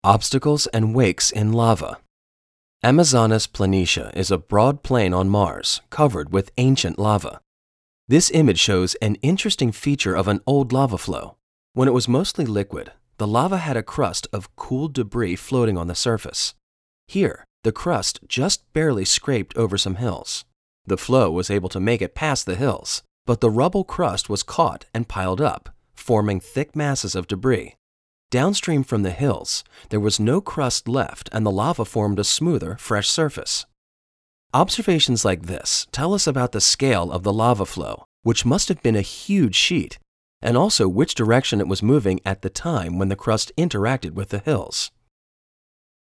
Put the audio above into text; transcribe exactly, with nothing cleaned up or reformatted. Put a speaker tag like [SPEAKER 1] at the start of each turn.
[SPEAKER 1] Obstacles and wakes in lava. Amazonas Planitia is a broad plain on Mars covered with ancient lava. This image shows an interesting feature of an old lava flow. When it was mostly liquid, the lava had a crust of cooled debris floating on the surface. Here, the crust just barely scraped over some hills. The flow was able to make it past the hills, but the rubble crust was caught and piled up, forming thick masses of debris. Downstream from the hills, there was no crust left and the lava formed a smoother, fresh surface. Observations like this tell us about the scale of the lava flow, which must have been a huge sheet, and also which direction it was moving at the time when the crust interacted with the hills.